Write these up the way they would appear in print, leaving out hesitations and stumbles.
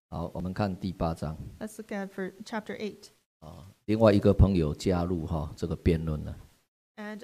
好，我们看第8章。 Let's look at for chapter 8. 另外一个朋友加入这个辩论了。 And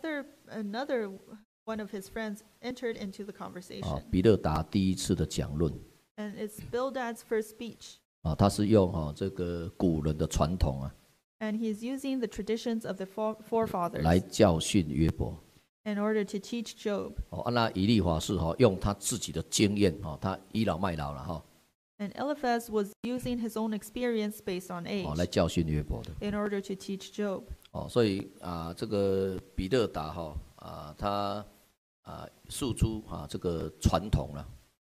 another one of his friends entered into the conversation. 比勒达第一次的讲论。 And it's Bildad's first speech. 他是用这个古人的传统 And he's using the traditions of the forefathers 来教训约伯。 in order to teach Job. 那以利法是用他自己的经验他倚老卖老了 And Eliphaz was using his own experience based on age 来教训约伯的。 in order to teach Job. 所以这个比勒达他诉诸这个传统了。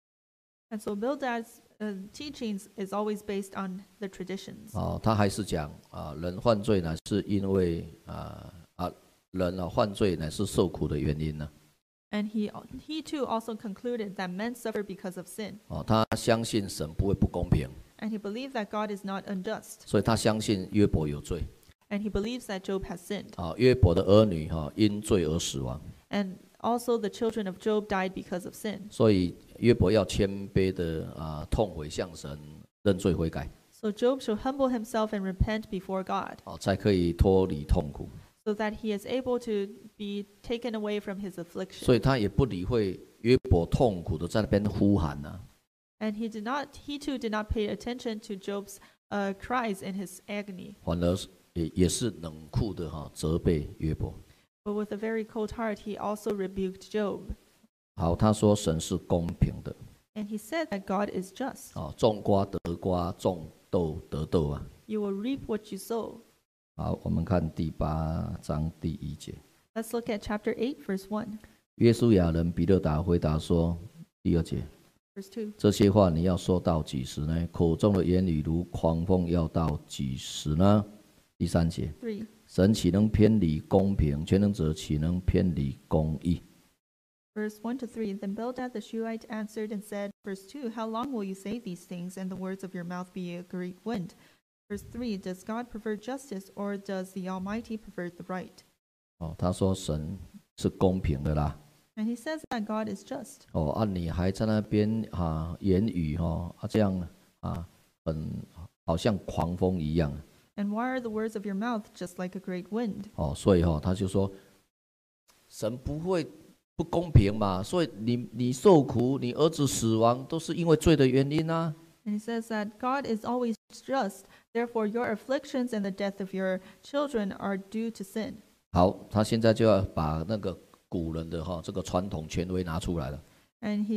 And so Bildad's teachings is always based on the traditions. 他还是讲人犯罪呢，是因为人犯罪乃是受苦的原因呢。 And he too also concluded that men suffer because of sin. 他相信神不会不公平。 And he believed that God is not unjust. 所以他相信约伯有罪。 And he believes that Job has sinned. 约伯的儿女因罪而死亡。 And also the children of Job died because of sin. 所以约伯要谦卑的痛悔向神认罪悔改。 So Job should humble himself and repent before God. 才可以脱离痛苦。 So that he is able to be taken away from his affliction. 所以他也不理会约伯痛苦的在那边呼喊 And he too did not pay attention to Job's cries in his agony. 反而也是冷酷的责备约伯。 But with a very cold heart, he also rebuked Job. 好，他说神是公平的。 And he said that God is just. 种瓜得瓜，种豆得豆 You will reap what you sow. 好，我们看第8章第1节。 Let's look at chapter 8, verse 1. 约书亚人比勒达回答说，第2节。 Verse 2. 这些话你要说到几时呢？口中的言语如狂风，要到几时呢？第3节。 3. 神岂能偏离公平？全能者岂能偏离公义？ Verse 1 to 3. Then Bildad the Shuhite answered and said, Verse 2. How long will you say these things, and the words of your mouth be a great wind? Verse 3. Does God prefer justice, or does the Almighty prefer the right? 他说神是公平的啦。 And he says that God is just. 你还在那边言语这样很好像狂风一样。 And why are the words of your mouth just like a great wind? 所以他就说神不会不公平嘛，所以你受苦，你儿子死亡都是因为罪的原因啊。 And he says that God is always just, therefore your afflictions and the death of your children are due to sin. 好，他现在就要把那个古人的这个传统权威拿出来了。 And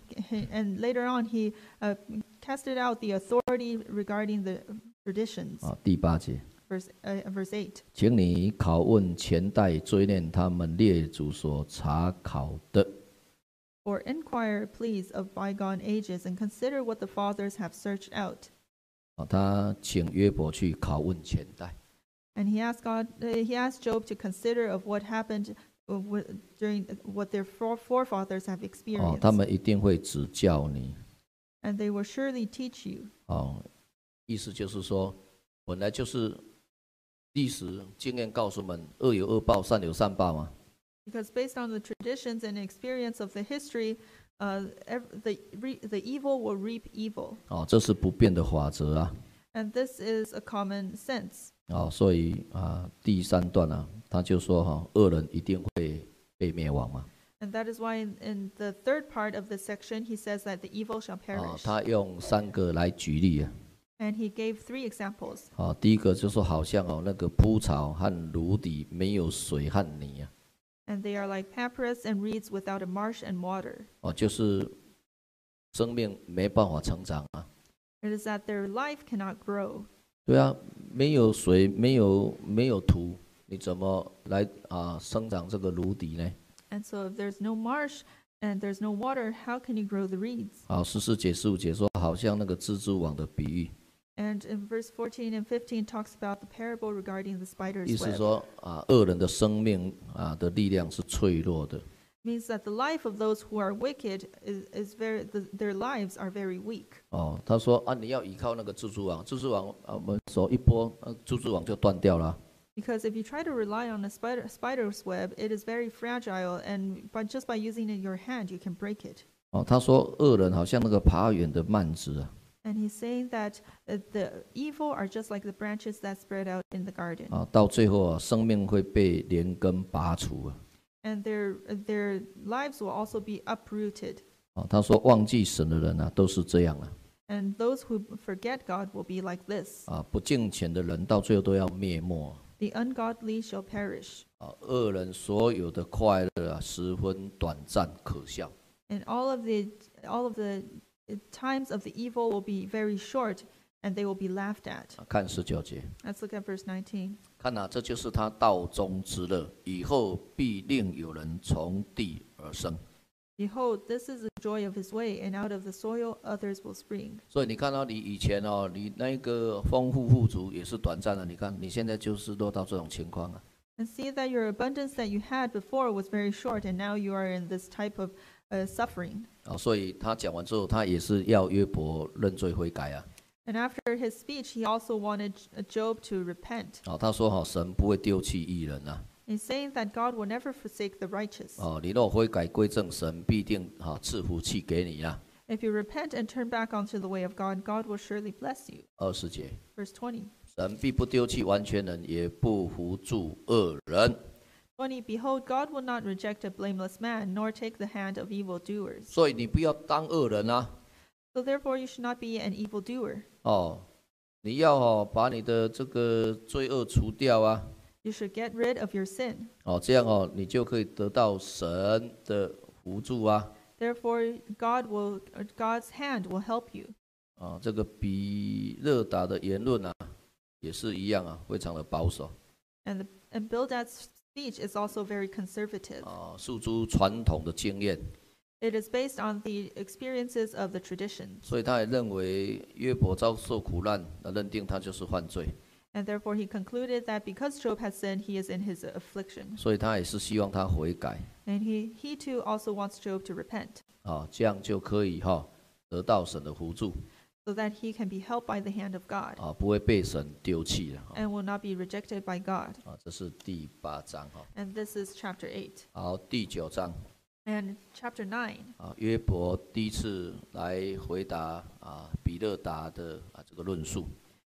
and later on he casted out the authority regarding the traditions. 第8节。 Verse 8. 请你拷问前代，追念他们列祖所查考的。 Or inquire, please, of bygone ages, and consider what the fathers have searched out. 他请约伯去拷问前代。 And he asked Job to consider of what happened during what their forefathers have experienced. 他们一定会指教你。 And they will surely teach you. 意思就是说，本来就是历史经验告诉我们，恶有恶报，善有善报嘛。 Because based on the traditions and experience of the history, the evil will reap evil. 这是不变的法则啊。 And this is a common sense. 所以第3段他就说恶人一定会被灭亡嘛。 And that is why in the third part of this section, he says that the evil shall perish. 他用3个来举例啊。 And he gave 3 examples. 第一个就是说，好像那个蒲草和芦底没有水和泥啊。 And they are like papyrus and reeds without a marsh and water. 就是生命没办法成长啊。 It is that their life cannot grow. 对啊，没有水，没有土，你怎么来生长这个芦底呢？ And so if there's no marsh and there's no water, how can you grow the reeds? 14节15节说，好像那个蜘蛛网的比喻。 And in verse 14 and 15 talks about the parable regarding the spider's 意思 web. 说恶人的生命的力量是脆弱的。 Means that the life of those who are wicked their lives are very weak. 他说你要依靠那个蜘蛛网，蜘蛛网我们手一拨，蜘蛛网就断掉了。 Because if you try to rely on a spider's web, it is very fragile, and just by using it in your hand, you can break it. 他说恶人好像那个爬远的幔子啊。 And he's saying that the evil are just like the branches that spread out in the garden. 啊，到最后啊，生命会被连根拔除啊。 And their lives will also be uprooted. 啊，他说忘记神的人啊，都是这样啊。 And those who forget God will be like this. 啊，不敬虔的人到最后都要灭没。 The ungodly shall perish. 啊，恶人所有的快乐啊，十分短暂可笑。 And all of the times of the evil will be very short, and they will be laughed at. 看19节， Let's look at verse 19. 看啊，这就是他道中之乐，以后必令有人从地而生。 Behold, this is the joy of his way, and out of the soil others will spring. 所以你看到你以前哦，你那个丰富富足也是短暂的，你看你现在就是落到这种情况啊。 And see that your abundance that you had before was very short, and now you are in this type of suffering. 啊，所以他讲完之后，他也是要约伯认罪悔改啊。 And after his speech, he also wanted Job to repent. 啊，他说神不会丢弃义人啊。 He's saying that God will never forsake the righteous. 哦，你若悔改归正，神必定赐福气给你啊。 If you repent and turn back onto the way of God, God will surely bless you. 20节， Verse 20. 神必不丢弃完全人，也不扶助恶人。 20. Behold, God will not reject a blameless man, nor take the hand of evildoers. 所以你不要当恶人啊。 So therefore you should not be an evildoer. 哦，你要把你的这个罪恶除掉啊。 You should get rid of your sin. 哦，这样你就可以得到神的扶助啊。 Therefore God's hand will help you. 啊，这个比勒达的言论啊，也是一样啊，非常的保守。 And Bildad's speech is also very conservative. 啊，诉诸传统的经验， It is based on the experiences of the traditions. 所以他也认为约伯遭受苦难，认定他就是犯罪， And therefore he concluded that because Job has sinned, he is in his affliction. 所以他也是希望他悔改。 And he too also wants Job to repent, 啊，这样就可以得到神的扶助， so that he can be helped by the hand of God 啊，不会被神丢弃了。 and will not be rejected by God. 啊，这是第8章哈。 And this is chapter 8. 好，第9章 And chapter 9, 啊，约伯第一次来回答比勒达的这个论述。